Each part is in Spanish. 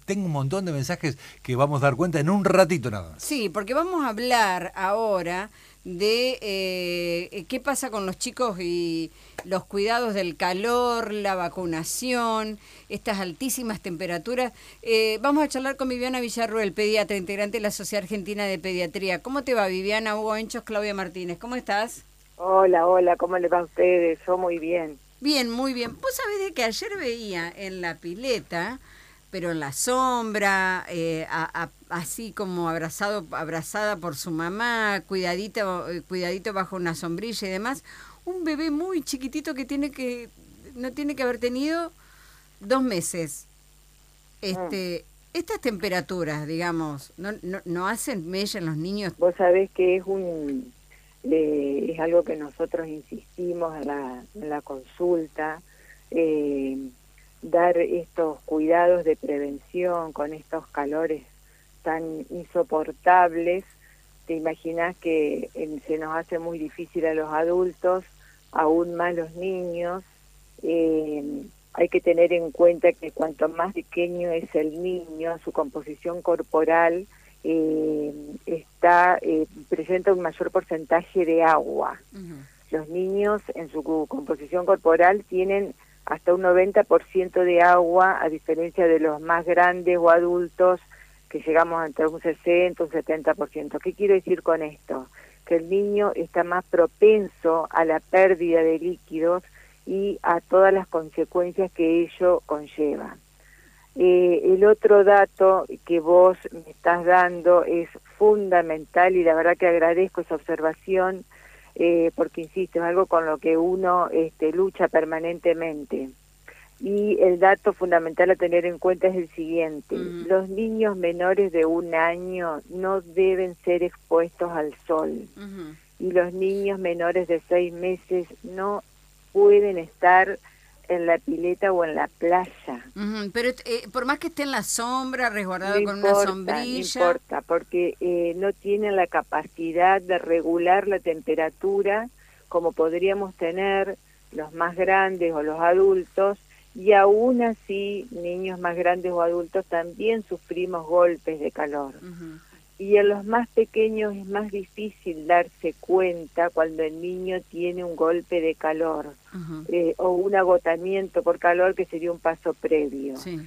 tengo un montón de mensajes que vamos a dar cuenta en un ratito nada más. Sí, porque vamos a hablar ahora de qué pasa con los chicos y los cuidados del calor, la vacunación, estas altísimas temperaturas. Vamos a charlar con Viviana Villarruel, pediatra, integrante de la Sociedad Argentina de Pediatría. ¿Cómo te va, Viviana? Hugo Enchos, Claudia Martínez. ¿Cómo estás? Hola, ¿cómo les va a ustedes? Yo muy bien. Bien, muy bien. Vos sabés de que ayer veía en la pileta, pero en la sombra, así como abrazada por su mamá, cuidadito bajo una sombrilla y demás, un bebé muy chiquitito que no tiene que haber tenido 2 meses. Estas temperaturas, digamos, no hacen mella en los niños. Vos sabés que es algo que nosotros insistimos en la consulta, dar estos cuidados de prevención con estos calores tan insoportables. Te imaginás que se nos hace muy difícil a los adultos, aún más los niños. Hay que tener en cuenta que cuanto más pequeño es el niño, su composición corporal presenta un mayor porcentaje de agua. Uh-huh. Los niños en su composición corporal tienen hasta un 90% de agua, a diferencia de los más grandes o adultos, que llegamos entre un 60 un 70%. ¿Qué quiero decir con esto? Que el niño está más propenso a la pérdida de líquidos y a todas las consecuencias que ello conlleva. El otro dato que vos me estás dando es fundamental y la verdad que agradezco esa observación porque, insisto, es algo con lo que uno lucha permanentemente. Y el dato fundamental a tener en cuenta es el siguiente: los niños menores de 1 año no deben ser expuestos al sol, y los niños menores de 6 meses no pueden estar en la pileta o en la playa. Pero por más que esté en la sombra, resguardado con una sombrilla... No importa, porque no tienen la capacidad de regular la temperatura como podríamos tener los más grandes o los adultos, y aún así, niños más grandes o adultos también sufrimos golpes de calor. Y en los más pequeños es más difícil darse cuenta cuando el niño tiene un golpe de calor o un agotamiento por calor, que sería un paso previo. Sí.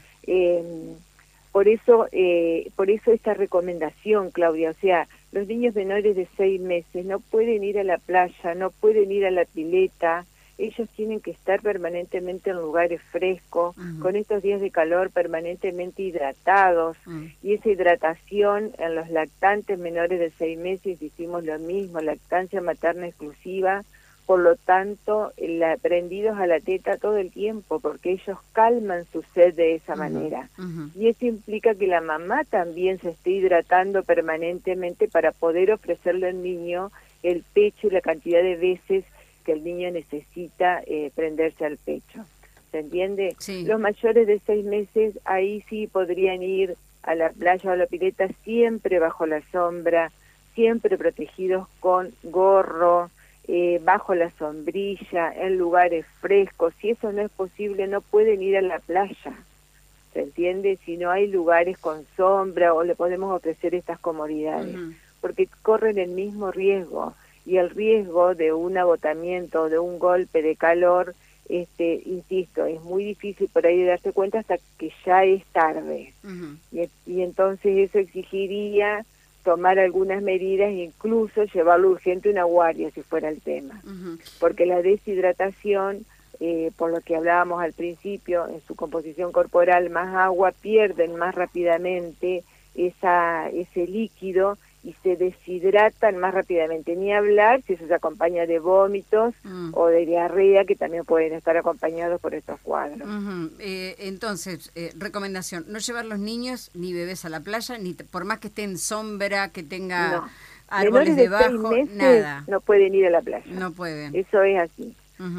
Por eso esta recomendación, Claudia, o sea, los niños menores de 6 meses no pueden ir a la playa, no pueden ir a la pileta. Ellos tienen que estar permanentemente en lugares frescos, con estos días de calor permanentemente hidratados, y esa hidratación en los lactantes menores de 6 meses hicimos lo mismo, lactancia materna exclusiva, por lo tanto, prendidos a la teta todo el tiempo, porque ellos calman su sed de esa manera. Y eso implica que la mamá también se esté hidratando permanentemente para poder ofrecerle al niño el pecho y la cantidad de veces que el niño necesita prenderse al pecho. ¿Se entiende? Sí. Los mayores de 6 meses, ahí sí podrían ir a la playa o a la pileta, siempre bajo la sombra, siempre protegidos con gorro, bajo la sombrilla, en lugares frescos. Si eso no es posible, no pueden ir a la playa. ¿Se entiende? Si no hay lugares con sombra, o le podemos ofrecer estas comodidades, porque corren el mismo riesgo. Y el riesgo de un agotamiento, de un golpe de calor, insisto, es muy difícil por ahí de darse cuenta hasta que ya es tarde. Y entonces eso exigiría tomar algunas medidas e incluso llevarlo urgente a una guardia, si fuera el tema. Porque la deshidratación, por lo que hablábamos al principio, en su composición corporal, más agua, pierden más rápidamente ese líquido, y se deshidratan más rápidamente. Ni hablar si eso se acompaña de vómitos o de diarrea, que también pueden estar acompañados por estos cuadros. Entonces, recomendación: no llevar los niños ni bebés a la playa, ni por más que esté en sombra, que tenga árboles debajo, 6 meses, nada. No pueden ir a la playa. No pueden. Eso es así.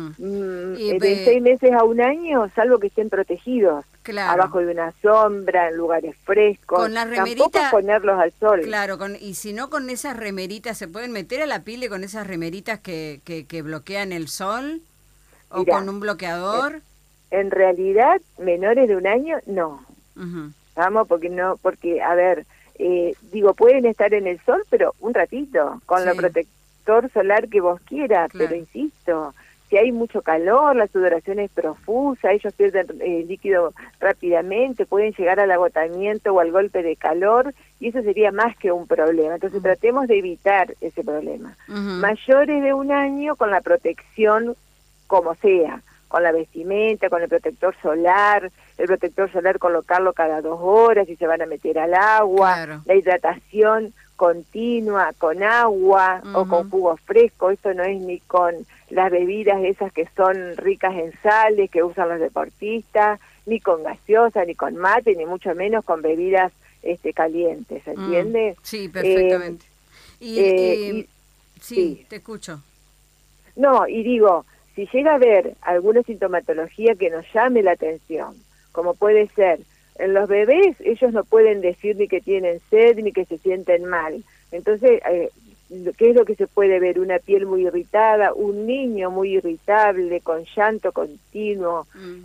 De 6 meses a 1 año, salvo que estén protegidos, abajo de una sombra, en lugares frescos, con la remerita, tampoco ponerlos al sol. Claro, y si no, con esas remeritas, ¿se pueden meter a la pile con esas remeritas que bloquean el sol? Mirá, ¿o con un bloqueador? En realidad, menores de 1 año, no. Vamos, porque a ver, digo, pueden estar en el sol, pero un ratito, con Sí. el protector solar que vos quieras, Claro. pero insisto, si hay mucho calor, la sudoración es profusa, ellos pierden líquido rápidamente, pueden llegar al agotamiento o al golpe de calor, y eso sería más que un problema. Entonces tratemos de evitar ese problema. Mayores de 1 año, con la protección como sea, con la vestimenta, con el protector solar colocarlo cada 2 horas si se van a meter al agua, Claro. la hidratación continua con agua o con jugo fresco, esto no es ni con las bebidas esas que son ricas en sales que usan los deportistas, ni con gaseosa, ni con mate, ni mucho menos con bebidas calientes, ¿entiende? Sí, perfectamente. Sí, sí. te escucho. No, y digo, si llega a haber alguna sintomatología que nos llame la atención, como puede ser, en los bebés ellos no pueden decir ni que tienen sed ni que se sienten mal. Entonces, ¿qué es lo que se puede ver? Una piel muy irritada, un niño muy irritable, con llanto continuo,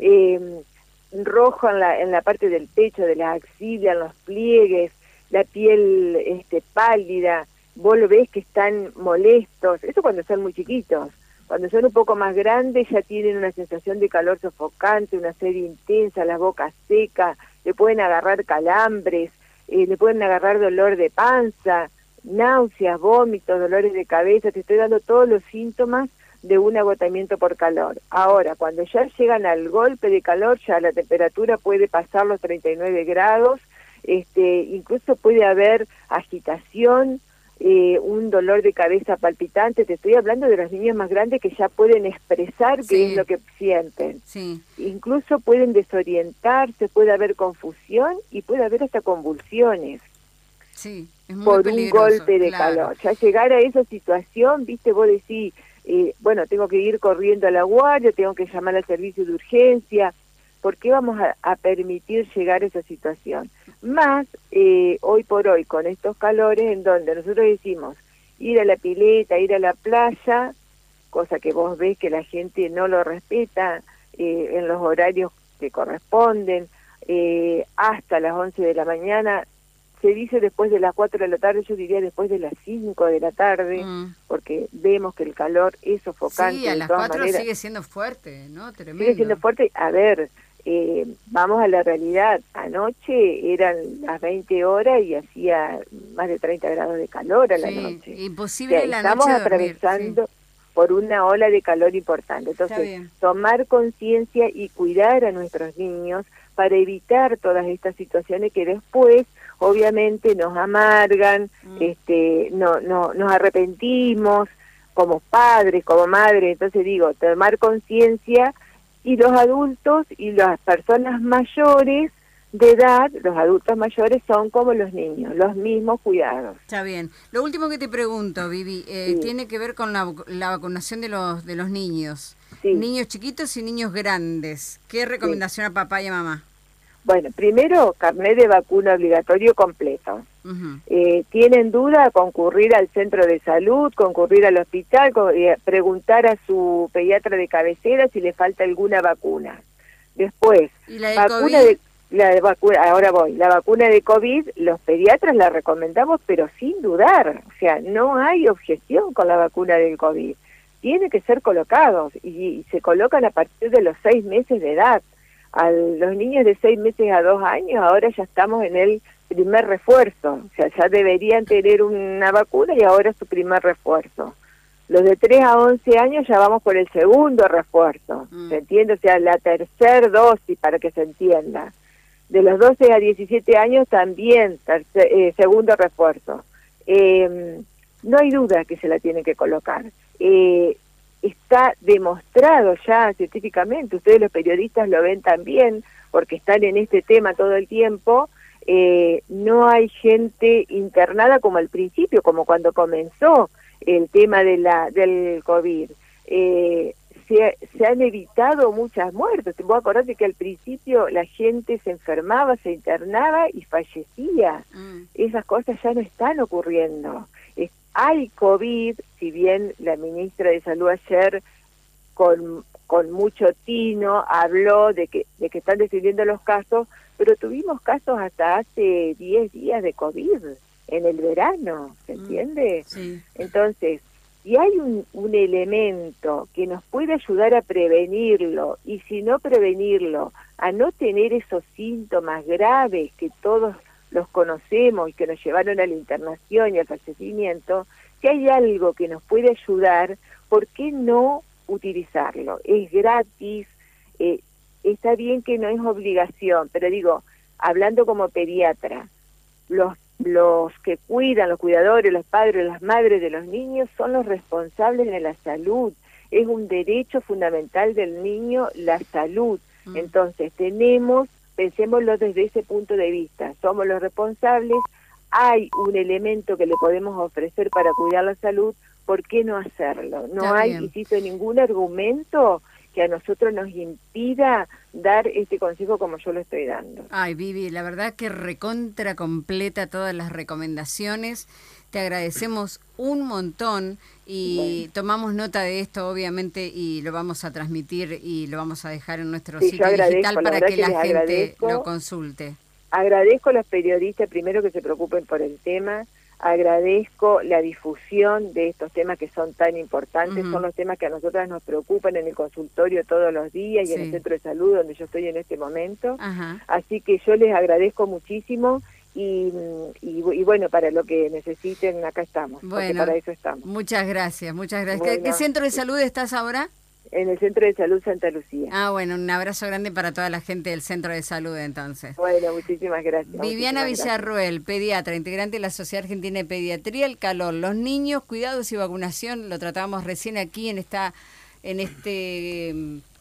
rojo en la parte del pecho, de la axila, en los pliegues, la piel pálida, vos lo ves que están molestos, eso cuando son muy chiquitos. Cuando son un poco más grandes ya tienen una sensación de calor sofocante, una sed intensa, la boca seca, le pueden agarrar calambres, le pueden agarrar dolor de panza, náuseas, vómitos, dolores de cabeza. Te estoy dando todos los síntomas de un agotamiento por calor. Ahora, cuando ya llegan al golpe de calor, ya la temperatura puede pasar los 39 grados, incluso puede haber agitación, un dolor de cabeza palpitante. Te estoy hablando de los niños más grandes que ya pueden expresar qué es lo que sienten. Sí. Incluso pueden desorientarse, puede haber confusión y puede haber hasta convulsiones. Sí, es muy por peligroso, un golpe de calor. Ya llegar a esa situación, viste, vos decís, bueno, tengo que ir corriendo a la guardia, tengo que llamar al servicio de urgencia. ¿Por qué vamos a permitir llegar a esa situación? Más hoy por hoy, con estos calores en donde nosotros decimos ir a la pileta, ir a la playa, cosa que vos ves que la gente no lo respeta en los horarios que corresponden, hasta las 11 de la mañana, se dice después de las 4 de la tarde, yo diría después de las 5 de la tarde, porque vemos que el calor es sofocante. Sí, a las 4 maneras. sigue siendo fuerte, ¿no? Tremendo. Sigue siendo fuerte. A ver, vamos a la realidad. Anoche eran las 20 horas y hacía más de 30 grados de calor a la noche. Imposible, o sea, la estamos noche atravesando por una ola de calor importante. Entonces, tomar conciencia y cuidar a nuestros niños para evitar todas estas situaciones que después obviamente nos amargan, nos arrepentimos como padres, como madres. Entonces digo, tomar conciencia, y los adultos y las personas mayores de edad, los adultos mayores son como los niños, los mismos cuidados. Está bien. Lo último que te pregunto, Vivi, Sí. tiene que ver con la vacunación de los niños. Sí. Niños chiquitos y niños grandes. ¿Qué recomendación a papá y a mamá? Bueno, primero, carnet de vacuna obligatorio completo. ¿Tienen duda? Concurrir al centro de salud, concurrir al hospital, preguntar a su pediatra de cabecera si le falta alguna vacuna. Después, ¿Y la de vacuna COVID? ahora voy, la vacuna de COVID, los pediatras la recomendamos, pero sin dudar. O sea, no hay objeción con la vacuna del COVID. Tiene que ser colocados y se colocan a partir de los 6 meses de edad. A los niños de 6 meses a 2 años, ahora ya estamos en el primer refuerzo, o sea, ya deberían tener una vacuna y ahora es su primer refuerzo. Los de 3 a 11 años ya vamos por el segundo refuerzo, ¿se entiende? O sea, la tercera dosis, para que se entienda. De los 12 a 17 años también segundo refuerzo. No hay duda que se la tiene que colocar. Está demostrado ya científicamente, ustedes los periodistas lo ven también, porque están en este tema todo el tiempo. No hay gente internada como al principio, como cuando comenzó el tema del COVID. Se han evitado muchas muertes. Vos acordate que al principio la gente se enfermaba, se internaba y fallecía. Esas cosas ya no están ocurriendo. Hay COVID, si bien la ministra de Salud ayer con mucho tino habló de que están descendiendo los casos, pero tuvimos casos hasta hace 10 días de COVID en el verano, ¿se entiende? Sí. Entonces, si hay un elemento que nos puede ayudar a prevenirlo, y si no prevenirlo, a no tener esos síntomas graves que todos los conocemos y que nos llevaron a la internación y al fallecimiento, si hay algo que nos puede ayudar, ¿por qué no utilizarlo? Es gratis, está bien que no es obligación, pero digo, hablando como pediatra, los que cuidan, los cuidadores, los padres, las madres de los niños son los responsables de la salud. Es un derecho fundamental del niño la salud. Entonces pensémoslo desde ese punto de vista, somos los responsables, hay un elemento que le podemos ofrecer para cuidar la salud, ¿por qué no hacerlo? No Está hay, bien. insisto, ningún argumento que a nosotros nos impida dar este consejo como yo lo estoy dando. Ay, Vivi, la verdad que recontra completa todas las recomendaciones. Te agradecemos un montón y tomamos nota de esto, obviamente, y lo vamos a transmitir y lo vamos a dejar en nuestro Sí, sitio yo agradezco, digital la para verdad que que la les gente agradezco. lo consulte. Agradezco a los periodistas primero que se preocupen por el tema, agradezco la difusión de estos temas que son tan importantes, son los temas que a nosotras nos preocupan en el consultorio todos los días y en el centro de salud donde yo estoy en este momento. Así que yo les agradezco muchísimo y bueno, para lo que necesiten acá estamos, porque para eso estamos. Muchas gracias, muchas gracias. Bueno, ¿Qué centro de salud estás ahora? En el Centro de Salud Santa Lucía. Ah, bueno, un abrazo grande para toda la gente del Centro de Salud entonces. Bueno, muchísimas gracias. Viviana Villarroel, pediatra, integrante de la Sociedad Argentina de Pediatría, el calor, los niños, cuidados y vacunación, lo tratábamos recién aquí en este